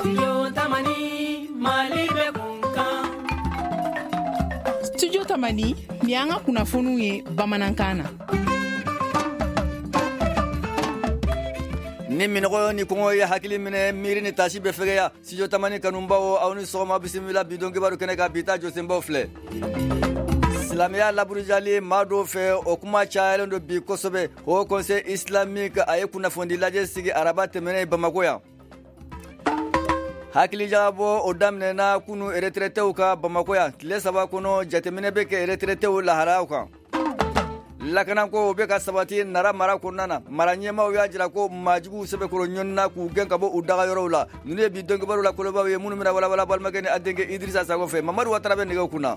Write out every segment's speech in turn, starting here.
Studio Tamani ni an ka kunnafoniw ye bamanankan na. Ni minɔgɔ ni kɔngɔ ye hakili minɛ miiri ni tasi bɛ fɛgɛya Studio Tamani kanubaw aw ni sɔgɔma bisimila bidon kibaru kɛnɛ ka bita jɔsenbaw filɛ. Silamɛya laburujali maa dɔw fɛ o kuma cayalen don bi kosɛbɛ. Haut Conseil islamique a ye kunnafoni lajɛ sigi araba tɛmɛnen Bamako yan. Hakili jagabɔ o daminɛna kunu retraitew ka Bamako yan tile 3 kɔnɔ jateminɛ bɛ kɛ retraitew laharaw kan. Lakanako o bɛ ka sabati Nara mara kɔnɔna na mara ɲɛmaaw y'a jira ko maajuguw sɛbɛkɔrɔ ɲɔnina k'u gɛn ka bɔ u dagayɔrɔw la. Ninnu ye bi dɔnkibaru la kolobaw ye minnu bɛna walawala balimakɛ ni a denkɛ Idrissa Sago fɛ. Mamadu Watara bɛ nɛgɛw kunna.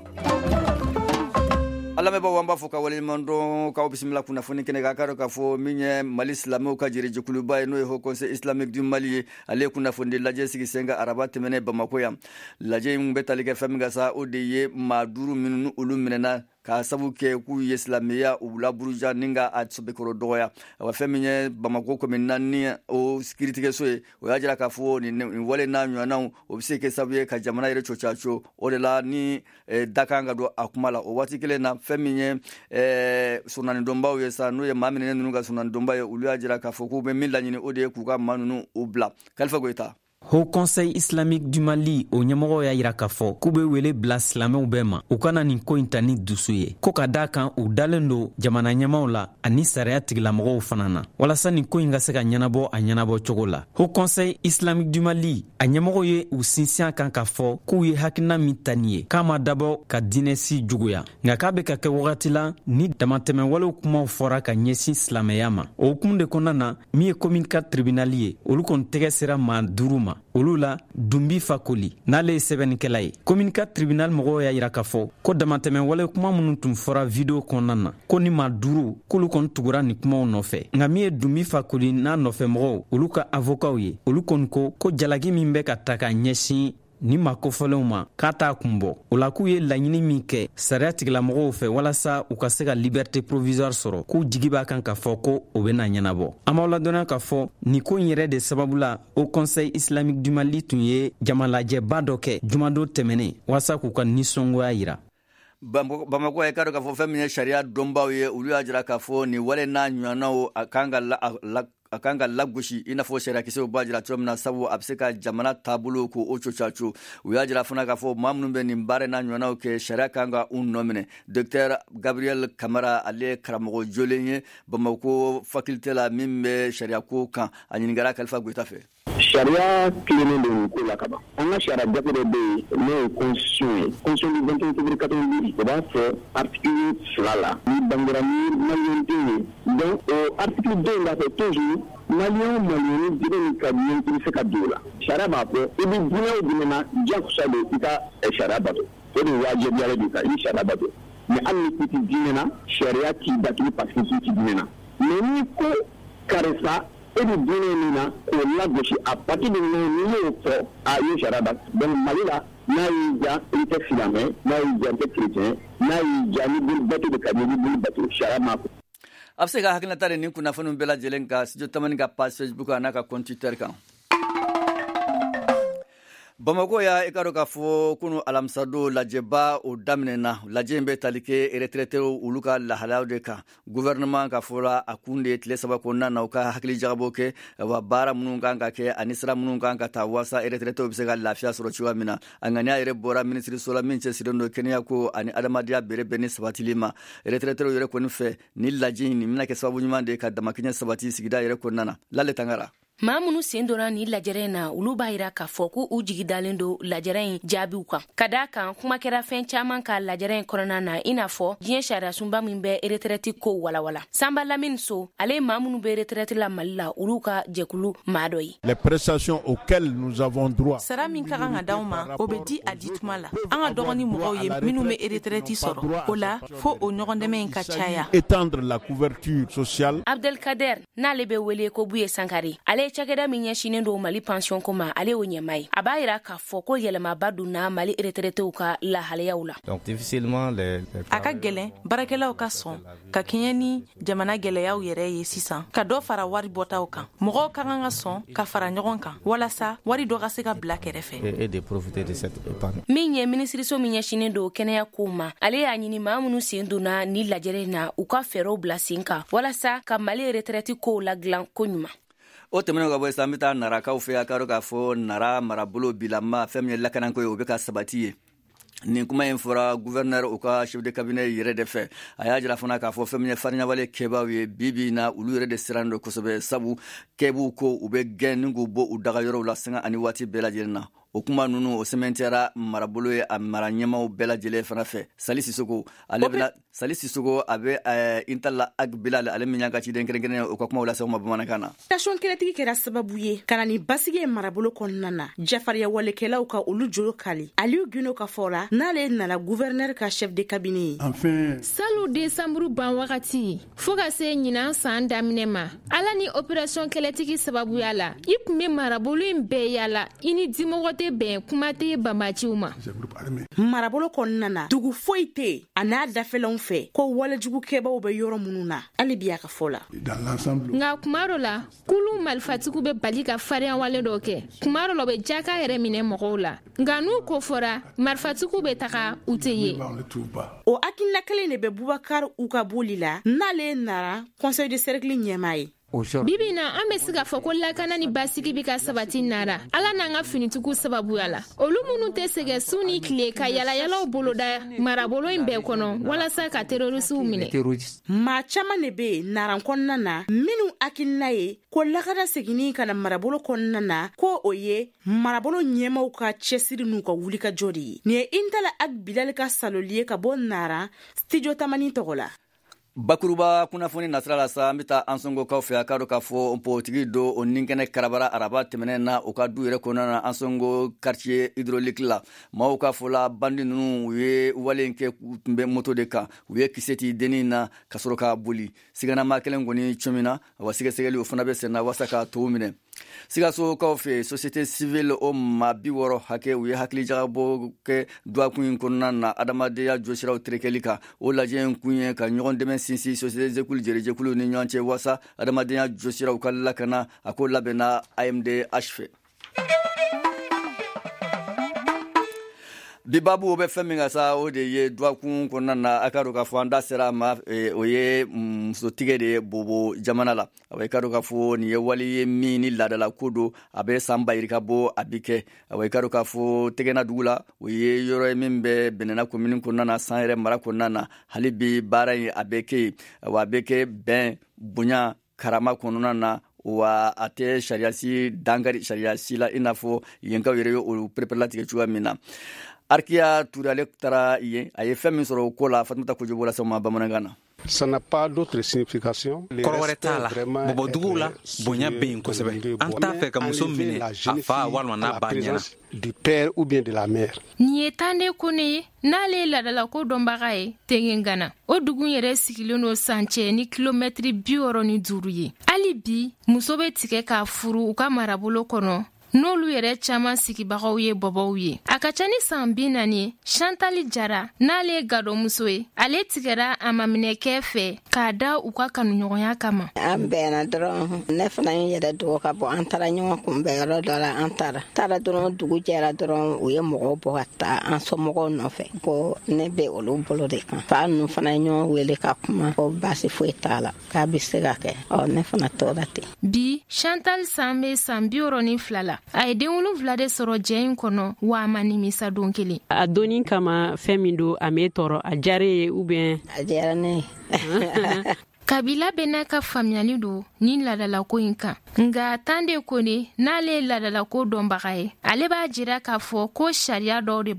Alamɛbaw an b'a fɔ ka waleɲuman dɔn k'aw bisimila kunnafoni kɛnɛ kan k'a dɔn k'a fɔ min ye Mali silamɛw ka jɛrɛjɛkuluba ye n'o ye Haut Conseil islamique du Mali ye ale ye kunnafoni lajɛ sigi sen kan araba tɛmɛnen Bamako yan. Lajɛ in bɛ tali kɛ fɛn min kan sa o de ye maa 5 minnu ni olu minɛna k'a sabu kɛ k'u ye silamɛya u laburuja ni ka a sɛbɛkɔrɔ dɔgɔya. Wa fɛn min ye Bamako commune 4 o kiiritigɛso ye o y'a jira k'a fɔ nin wale n'a ɲɔgɔnnaw o bɛ se kɛ sababu ye ka jamana yɛrɛ cocaco o de la ni da kan ka don a kuma la o waati kelen na fɛn min ye sunanidɔnbaw ye sa n'o ye maa minɛnen ninnu ka sunanidɔnba ye olu y'a jira k'a fɔ k'u bɛ min laɲini o de ye k'u ka maa ninnu u bila. Kalifa Goyita. Haut Conseil islamique du Mali o ɲɛmɔgɔ y'a yira k'a fɔ k'u bɛ wele bila silamɛw bɛɛ ma u kana nin ko in ta ni dusu ye ko ka da kan u dalen don jamana ɲɛmaw la ani sariya tigilamɔgɔw fana na walasa nin ko in ka se ka ɲɛnabɔ a ɲɛnabɔ cogo la. Haut Conseil islamique du Mali a ɲɛmɔgɔ ye u sinsin kan k'a fɔ k'u ye hakilina min ta nin ye k'a ma dabɔ ka diinɛsi juguya nka k'a bɛ ka kɛ wagati la ni damatɛmɛwalew kumaw fɔra ka ɲɛsin silamɛya ma. O hukumu de kɔnɔna na min ye commune 4 tribunal ye olu kɔni tɛgɛ sera maa 5 ma. Olu la Dumbi Fakoli n'ale ye sɛbɛnnikɛla ye. Commune 4 tribunal mɔgɔw y'a yira k'a fɔ ko damatɛmɛ wale kuma minnu tun fɔra video kɔnɔna na ko ni maa 5 k'olu kɔni tugura ni kumaw nɔfɛ. Nka min ye Dumbi Fakoli n'a nɔfɛ mɔgɔw olu ka avocaw ye olu kɔni ko jalaki min bɛ ka ta ka ɲɛsin ni ma kofɔlenw ma k'a t'a kun bɔ. O la k'u ye laɲini min kɛ sariya tigilamɔgɔw fɛ walasa u ka se ka liberté provisoire sɔrɔ k'u jigi b'a kan k'a fɔ ko o bɛ na ɲɛnabɔ. An b'aw ladɔnniya k'a fɔ nin ko in yɛrɛ de sababu la Haut Conseil islamique du Mali tun ye jamalajɛba dɔ kɛ jumadon tɛmɛnen walasa k'u ka nisɔngoya yira. Bamako ye k'a dɔn k'a fɔ fɛn min ye sariya dɔnbaw ye olu y'a jira k'a fɔ nin wale n'a ɲɔgɔnnaw a kan ka lagosi i n'a fɔ sariyakisɛw b'a jira cogo min na sabu a bɛ se ka jamana taabolo ko o cocaco u y'a jira fana k'a fɔ maa minnu bɛ nin baara n'a ɲɔgɔnnaw kɛ sariya kan ka u nɔ minɛ. Docteur Gabriel Kamara ale ye karamɔgɔ jolen ye Bamako faculté la min bɛ sariyako kan a ɲininkara Kalifa Goyita fɛ. Sariya tilennen don ko la kaban. An ka sariya gafe dɔ bɛ yen n'o ye constitution ye. Constitution du 21 février 90 o b'a fɔ article 2 la ni bangera ni maliyɛn den ye. Donc o article 2 b'a fɔ toujours maliyɛn ni jiri ka ɲɛ i bɛ se ka don o la. Sariya b'a fɔ i bɛ diinɛ o diinɛ na diyagosa don i ka sariya bato. O de wajibiyalen don ka i sariya bato. Mais hali ni i tɛ diinɛ na sariya t'i datugu parce que i tɛ diinɛ na. Mais ni ko karisa e bɛ diinɛ min na k'o lagosi a partir de moment n'i y'o fɔ a ye sariya bato. Donc Mali la n'a y'i ja i tɛ silamɛ n'a y'i ja i tɛ chrétien n'a y'i ja ni bolo bato de ka ɲɛ ni bolo bato sariya m'a fɔ. A bɛ se ka hakilinata de nin kunnafoniw bɛɛ lajɛlen ka Studio Tamani ka page Facebook a n'a ka compte Twitter kan. Bamako ya i ka dɔn k'a fɔ kunu alamisadon lajɛba o daminɛna lajɛ in bɛ tali kɛ retraitew olu ka lahalayaw de kan. Gouvernement ka fɔla a kun de tile 3 kɔnɔna na u ka hakili jagabɔ kɛ wa baara minnu kan ka kɛ ani sira minnu kan ka taa walasa retraitew bɛ se ka lafiya sɔrɔ cogoya min na. A ŋaniya yɛrɛ bɔra minisiriso la min cɛsirilen don kɛnɛyako ani adamadenya berebɛ ni sabatili ma. Retraitew yɛrɛ kɔni fɛ ni lajɛ in nin bɛna kɛ sababu ɲuman de ka damakɛɲɛ sabati sigida yɛrɛ kɔnɔna na. Lale Tangara. Maa minnu sen donna ni lajɛrɛ na olu b'a yira k'a fɔ ko u jigi dalen don lajɛrɛ in jaabiw kan. Ka d'a kan kuma kɛra fɛn caman ka lajɛrɛ in kɔnɔna na i n'a fɔ diɲɛ sariya sunba min bɛ retraite ko walawala. Sanba Lamine So ale ye maa minnu bɛ retraite la Mali la olu ka jɛkulu maa dɔ ye. Les prestations auxquelles nous avons droit. Sara min ka kan ka d'aw ma o bɛ di a di tuma la. An ka dɔgɔni mɔgɔw ye minnu bɛ retraite sɔrɔ. O la fo o ɲɔgɔndɛmɛ in ka caya. Étendre la couverture sociale. Abdelkader n'ale bɛ wele ko Buye Sankare ale ale cakɛda min ɲɛsinen do Mali pension ko ma ale o ɲɛma a b'a yira k'a fɔ ko yɛlɛmaba donna Mali retraitew ka lahalayaw la. Donc difficilement a ka gɛlɛn barakɛlaw ka sɔn ka kɛɲɛ ni jamana gɛlɛyaw yɛrɛ ye sisan ka dɔ fara wari bɔtaw kan. Mɔgɔw ka kan ka sɔn ka fara ɲɔgɔn kan walasa wari dɔ ka se ka bila kɛrɛfɛ. et de profiter de cette épargne. Min ye ministriso min ɲɛsinen do kɛnɛya ko ma ale y'a ɲini maa minnu sen donna ni lajɛrɛ na u ka fɛɛrɛw bila sen kan walasa ka Mali retraite kow ladilan ko ɲuman. O tɛmɛnen ka bɔ sisan an bɛ taa narakaw fɛ a ka dɔn k'a fɔ nara marabolo bilama fɛn min ye lakanako ye o bɛ ka sabati ye. Nin kuma in fɔra gouverneur u ka chef de cabinet yɛrɛ de fɛ a y'a jira fana k'a fɔ fɛn min ye fariɲawale kɛbaaw ye bibi na olu yɛrɛ de siran do kosɛbɛ sabu kɛbuw ko u bɛ gɛn ni k'u bɔ u dagayɔrɔw la sanga ani waati bɛɛ lajɛlen na. O kuma nunu o sɛmɛntiyara marabolo ye a mara ɲɛmaw bɛɛ lajɛlen fana fɛ. Sali Sisoko a bɛ Intala Ag Bilal ale min y'a ka ciden kɛrɛnkɛrɛnnen o ka kumaw lase ma bamanankan na. Station kɛlɛtigi kɛra sababu ye ka na ni basigi ye marabolo kɔnɔna na jafariya walekɛlaw ka olu jolo kali Aliou Guino ka fɔra n'ale nana gouverneur ka chef de cabinet ye. Salu décembre ban wagati fo ka se ɲinan san daminɛ ma ala ni opération kɛlɛtigi sababuya la i kun bɛ marabolo in bɛɛ yala i ni dimɔgɔ tɛ bɛn kuma tɛ banbaciw ma. Marabolo kɔnɔna na dugu foyi tɛ a n'a dafɛlanw fɛ ko walejugukɛbaw bɛ yɔrɔ minnu na ale bi a ka fɔ la. Nka kuma dɔ la kulu malifatigiw bɛ bali ka farinya wale dɔ kɛ kuma dɔ la bɛ jaka yɛrɛ minɛ mɔgɔw la nka n'u ko fɔra marifatigiw bɛ taga u tɛ ye. O hakilina kelen de bɛ Bubakar u ka boli la n'ale nara conseil de cercle ɲɛmaa ye. Bibi na an bɛ se ka fɔ ko lakana ni basigi bi ka sabati nara ala n'an ka finitigiw sababuya la olu minnu tɛ sɛgɛ su ni tile ka yalayalaw boloda marabolo in bɛɛ kɔnɔ walasa ka terorisiw minɛ. Maa caman de bɛ naran kɔnɔna na minnu hakilina ye ko lakana seginni ka na marabolo kɔnɔna na ko o ye marabolo ɲɛmaw ka cɛsiri n'u ka wulikajɔ de ye. Nin ye Intala Ag Bilal ka saloli ye ka bɔ Nara studio Tamani tɔgɔ la. Bakuruba kunnafoni nasira la sa an bɛ taa an sɔngokaw fɛ a ka dɔn k'a fɔ npogotigi do o ninkɛnɛ karabara araba tɛmɛnen na o ka du yɛrɛ kɔnɔna na an sɔngo quartier hydraulique la maaw ka fɔ la bandi ninnu u ye wale in kɛ u tun bɛ moto de kan u ye kisɛ ti dennin na ka sɔrɔ ka boli siganama kelen kɔni cɔmina wa sɛgɛsɛgɛli o fana bɛ senna walasa ka tow minɛ. Sigasokaw fɛ société civile o maa 60 hakɛ u ye hakilijagabɔ kɛ duwakun in kɔnɔna na adamadenya jɔsiraw terekɛli kan o lajɛ in kun ye ka ɲɔgɔn dɛmɛ sinsin société jɛkulu jɛrɛjɛkulu ni ɲɔgɔn cɛ wasa adamadenya jɔsiraw ka lakana a ko labɛnna AMDH fɛ. Bibabu o bɛ fɛn min ka sa o de ye duwakun kɔnɔna na a ka dɔn k'a fɔ an da sera ma o ye musotigɛ de ye Bobo jamana la a ka dɔn k'a fɔ nin ye wali ye min ni laadala ko don a bɛ san bayiri ka bɔ a bi kɛ a ka dɔn k'a fɔ tɛgɛna dugu la o ye yɔrɔ ye min bɛ Bɛnɛna commune kɔnɔna na san yɛrɛ mara kɔnɔna na hali bi baara in a bɛ kɛ a bɛ kɛ bɛn bonya karama kɔnɔna na wa a tɛ sariyasi dangari sariyasi la i n'a fɔ yenkaw yɛrɛ ye o perepere cogoya min na. Arkia Touré ale taara yen a ye fɛn min sɔrɔ o ko la Fatumata Kojobo la sama bamanankan na. Ça n'a pas d'autre signification. Kɔrɔ wɛrɛ t'a la bɔbɔduguw la bonya bɛ yen kosɛbɛ an t'a fɛ ka muso minɛ a fa walima n'a ba ɲɛna. Du père ou bien de la mère. Nin ye tande ko ne ye n'ale ye ladala ko dɔnbaga ye Tengengana o dugu yɛrɛ sigilen do sancɛ ni kilomɛtiri 65 ye hali bi muso bɛ tigɛ k'a furu u ka marabolo kɔnɔ n'olu yɛrɛ caman sigibagaw ye bɔbɔw ye a ka ca ni san 40 ye Chantali Jara n'ale ye gadɔmuso ye ale tigɛra a maminɛkɛ fɛ k'a da u ka kanuɲɔgɔnya kama. An bɛnna dɔrɔn ne fana ye yɛrɛ dogo ka bɔ an taara ɲɔgɔn kunbɛn yɔrɔ dɔ la an taara dɔrɔn dugu jɛra dɔrɔn u ye mɔgɔw bɔ ka taa an somɔgɔw nɔfɛ ko ne bɛ olu bolo de kan fa ninnu fana ye ɲɔgɔn wele ka kuma ko baasi foyi t'a la k'a bɛ se ka kɛ ne fana tora ten. Bi Chantal san bɛ san 62 la a ye den 7 de sɔrɔ jɛ in kɔnɔ wa a ma nimisa don kelen. A donni kama fɛn min don a m'e tɔɔrɔ a diyara ye ou bien. A diyara ne ye. Kabila bɛ n'a ka faamuyali don ni ladalako in kan nka Tande Kone n'ale ye ladalako dɔnbaga ye ale b'a jira k'a fɔ ko sariya dɔw de b'a la.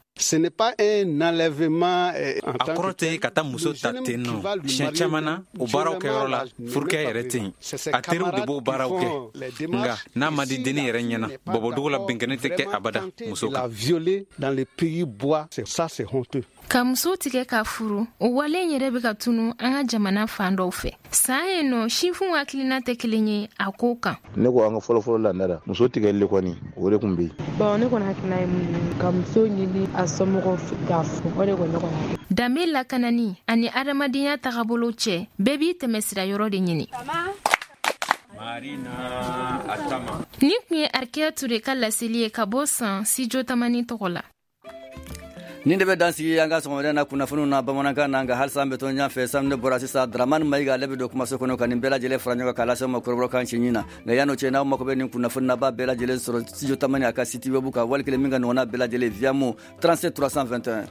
Ce n'est pas un enlèvement a kɔrɔ tɛ ka taa muso ta ten nɔ siɲɛ caman na o baaraw kɛyɔrɔ la furukɛ yɛrɛ tɛ yen a teriw de b'o baaraw kɛ nga n'a ma di dennin yɛrɛ ɲɛna bɔbɔdugu la benkɛnɛ tɛ kɛ abada muso kan. Ka muso tigɛ ka furu o wale yɛrɛ bɛ ka tunu an ka jamana fan dɔw fɛ san ye nɔ sifun hakilina tɛ kelen ye a ko kan. Ne ko an ka fɔlɔfɔlɔ landara muso tigɛli kɔni o de kun bɛ yen. Bon ne kɔni hakilina ye mun ye ka muso ɲini a somɔgɔw k'a fɔ o de kɔni ne kɔni. Danbe lakanani ani adamadenya tagabolo cɛ bɛɛ b'i tɛmɛ sira yɔrɔ de ɲini. Ni kun ye Arikeya Ture ka laseli ye ka bɔ San Sijo Tamani tɔgɔ la. Ni de bɛ dansigi an ka sɔgɔmada na kunnafoniw na bamanankan na nka halisa an bɛ to ɲɔgɔn fɛ samedi bɔra sisan Dramani Mayiga ale bɛ don kumaso kɔnɔ ka nin bɛɛ lajɛlen fara ɲɔgɔn kan k'a lase aw ma kɔrɔbɔrɔkan cɛɲi na nka yan'o cɛ n'aw mako bɛ nin kunnafoni na b'a bɛɛ lajɛlen sɔrɔ Studio Tamani a ka site web kan wali kelen min ka ɲɔgɔnna bɛɛ lajɛlen via mo 37 321.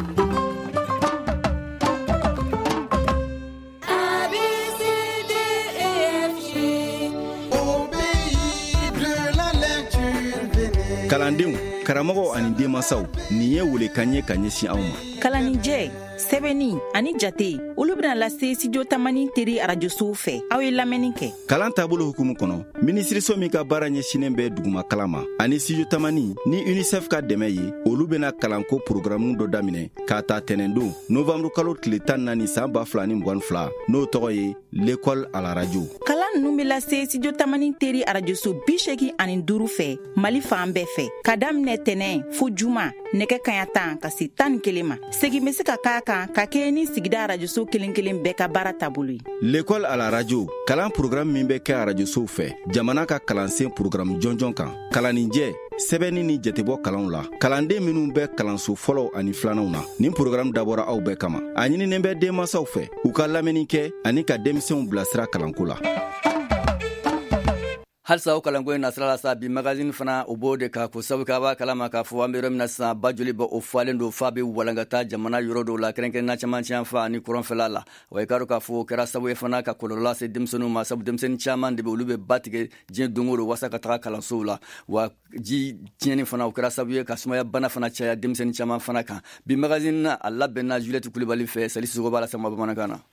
Kalandenw, karamɔgɔw ani denmansaw, nin ye welekan ye ka ɲɛsin aw ma. Kalanijɛ, sɛbɛnni ani jate olu bɛna lase Studio Tamani teri arajosow fɛ aw ye lamɛnni kɛ. Kalan taabolo hukumu kɔnɔ minisiriso min ka baara ɲɛsinen bɛ duguma kalan ma ani Studio Tamani ni UNICEF ka dɛmɛ ye olu bɛna kalanko programme dɔ daminɛ k'a ta tɛnɛndon novembre kalo tile 14 san 2022 n'o tɔgɔ ye l'école à la radio. Kalan ninnu bɛ lase Studio Tamani teri arajoso 85 fɛ Mali fan bɛɛ fɛ ka daminɛ tɛnɛn fo juma nɛgɛ kaɲa 10 ka se 11 ma. Segin bɛ se ka k'a kan ka kɛ ni sigida arajoso kelen-kelen bɛɛ ka baara taabolo ye. L'école à la radio kalan programme min bɛ kɛ arajosow fɛ jamana ka kalansen programme jɔnjɔn kan kalaninjɛ sɛbɛnni ni jatebɔ kalanw la kalanden minnu bɛ kalanso fɔlɔ ani filananw na nin programme dabɔra aw bɛɛ kama a ɲininen bɛ denmansaw fɛ u ka lamɛnni kɛ ani ka denmisɛnw bilasira kalanko la. halisa o kalanko in nasira la sa bi magazine fana o b'o de ka ko sabu k'a b'a kalama k'a fɔ an bɛ yɔrɔ min na sisan ba joli bɛ o falen don f'a bɛ walankata jamana yɔrɔ dɔw la kɛrɛnkɛrɛnna camancɛ yan fa ani kɔrɔnfɛla la wa i k'a dɔn k'a fɔ o kɛra sabu ye fana ka kɔlɔlɔ lase denmisɛnninw ma sabu denmisɛnnin caman de bɛ olu bɛ ba tigɛ diɲɛ don o don walasa ka taga kalansow la wa ji tiɲɛni fana o kɛra sabu ye ka sumaya bana fana caya denmisɛnnin caman fana kan bi magazine na a labɛnna Juliette Kulibali fɛ Sali Sisogo b'a lasema bamanankan na.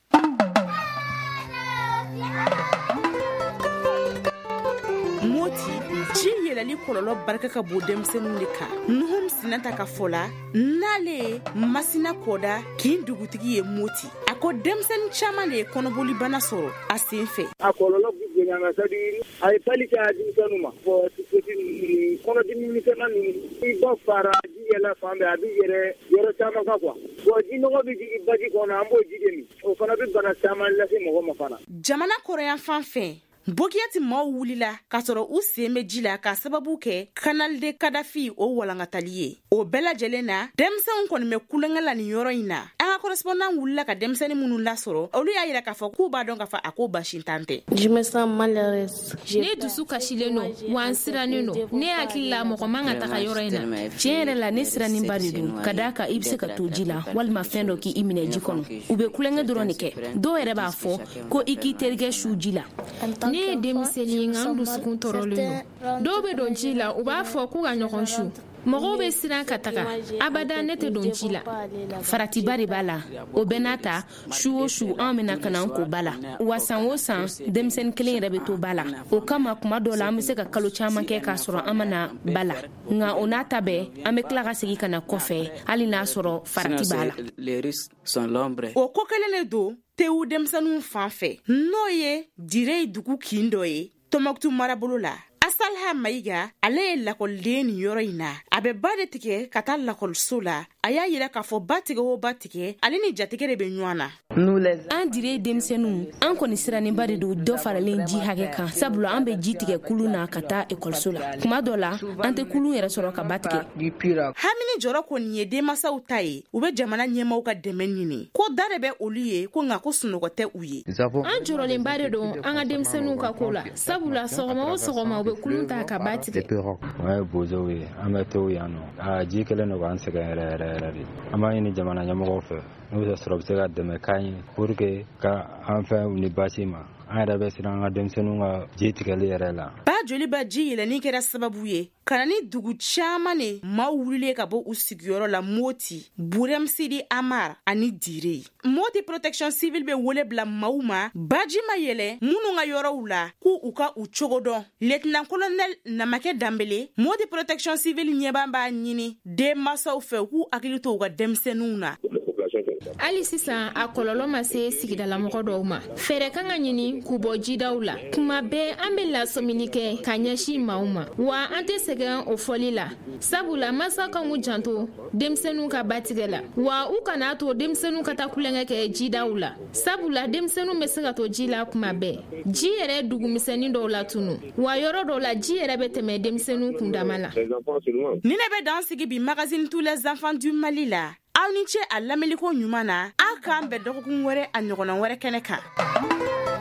Ji yɛlɛli kɔlɔlɔ barika ka bon denmisɛnninw de kan. Nuhum Sinata ka fɔ la n'ale Masina Kɔda kin dugutigi ye Moti. A ko denmisɛnnin caman de ye kɔnɔboli bana sɔrɔ a sen fɛ. A kɔlɔlɔ bɛ bonya nka c'est à dire a ye pali kɛ a denmisɛnninw ma. Bon kɔnɔdimi misɛnman ninnu i ba fara ji yɛlɛ fan bɛɛ a bɛ yɔrɔ caman kan quoi. Bon ji nɔgɔ bɛ jigin baji kɔnɔ an b'o ji de min. O fana bɛ bana caman lase mɔgɔ ma fana. Jamana kɔrɔyan fan fɛ Bokiyati maaw wulila ka sɔrɔ u sen bɛ ji la ka sababu kɛ Canal de Kadafi o walankatali ye. O bɛɛ lajɛlen na denmisɛnw kɔni bɛ kulonkɛ la nin yɔrɔ in na. An ka correspondant wulila ka denmisɛnnin minnu lasɔrɔ olu y'a yira k'a fɔ k'u b'a dɔn k'a fɔ a ko basi tan tɛ. Je me sens malheureuse. Ne dusu kasilen don wa n sirannen don. Ne hakili la mɔgɔ man ka taga yɔrɔ in na. Tiɲɛ yɛrɛ la ne sirannen ba de don. Ka d'a kan i bɛ se ka to ji la walima fɛn dɔ k'i minɛ ji kɔnɔ. U bɛ kulonkɛ dɔrɔn de kɛ. Dɔw yɛrɛ b'a fɔ ko i k'i terikɛ su ji la. Ne ye denmisɛnnin nka n dusukun tɔɔrɔlen don. Dɔw bɛ don ji la u b'a fɔ k'u ka ɲɔgɔn su. Mɔgɔw bɛ siran ka taga abada ne tɛ don ji la. Faratiba de b'a la o bɛɛ n'a ta su o su an bɛna ka na an ko ba la wa san o san denmisɛnnin kelen yɛrɛ bɛ to ba la o kama kuma dɔw la an bɛ se ka kalo caman kɛ k'a sɔrɔ an ma na ba la nka o n'a ta bɛɛ an bɛ tila ka segin ka na kɔfɛ hali n'a sɔrɔ farati b'a la. O ko kelen de don tewu denmisɛnninw fan fɛ n'o ye Dire dugu kin dɔ ye Tɔnbukutu marabolo la. Asalha Mayiga ale ye lakɔliden nin yɔrɔ in na a bɛ ba de tigɛ ka taa lakɔliso la a y'a yira k'a fɔ ba tigɛ o ba tigɛ ale ni jatigɛ de bɛ ɲɔgɔn na. An Dire denmisɛnninw an kɔni sirannen ba de don dɔ faralen ji hakɛ kan sabula an bɛ ji tigɛ kulu na ka taa ekɔliso la kuma dɔ la an tɛ kulu yɛrɛ sɔrɔ ka ba tigɛ. Hamini jɔrɔ kɔni ye denmansaw ta ye u bɛ jamana ɲɛmaaw ka dɛmɛ ɲini ko da de bɛ olu ye ko nka ko sunɔgɔ tɛ u ye. An jɔrɔlen ba de don an ka denmisɛnninw ka ko la sabula sɔgɔma o sɔgɔma u bɛ kulun ta ka ba tigɛ. O ye bozow ye an bɛ to yan nɔ ji kelen don k'an sɛgɛn yɛrɛ yɛrɛ de an b'a ɲini jamana ɲɛmɔgɔw fɛ n'u bɛ sɔrɔ u bɛ se ka dɛmɛ k'an ye pour que ka an fɛn ni basi ma an yɛrɛ bɛ siran an ka denmisɛnninw ka ji tigɛli yɛrɛ la. Ba joli ba ji yɛlɛni kɛra sababu ye kana ni dugu caman ne maaw wulilen ka bɔ u sigiyɔrɔ la Moti, Buremsidi Amar ani Dire. Moti Protection Civil bɛ wele bila maaw ma baji ma yɛlɛ minnu ka yɔrɔw la k'u u ka u cogo dɔn. Lieutenant Colonel Namakɛ Dambele, Moti Protection Civil ɲɛbaa b'a ɲini denmansaw fɛ k'u hakili to u ka denmisɛnninw na. Hali sisan a kɔlɔlɔ ma se sigidalamɔgɔ dɔw ma. Fɛɛrɛ kan ka ɲini k'u bɔ jidaw la. Kuma bɛɛ an bɛ lasɔmini kɛ ka ɲɛsin maaw ma. Wa an tɛ sɛgɛn o fɔli la. Sabula mansa kan k'u janto denmisɛnninw ka batigɛ la. Wa u kana to denmisɛnninw ka taa kulonkɛ kɛ jidaw la. Sabula denmisɛnninw bɛ se ka to ji la kuma bɛɛ. Ji yɛrɛ dugumisɛnnin dɔw la tunu. Wa yɔrɔ dɔw la ji yɛrɛ bɛ tɛmɛ denmisɛnninw kundama la. Ni ne bɛ dan sigi bi magazine Tous les enfants du Mali la. Aw ni ce a lamɛnliko ɲuman na. Aw k'an bɛn dɔgɔkun wɛrɛ a ɲɔgɔnna wɛrɛ kɛnɛ kan.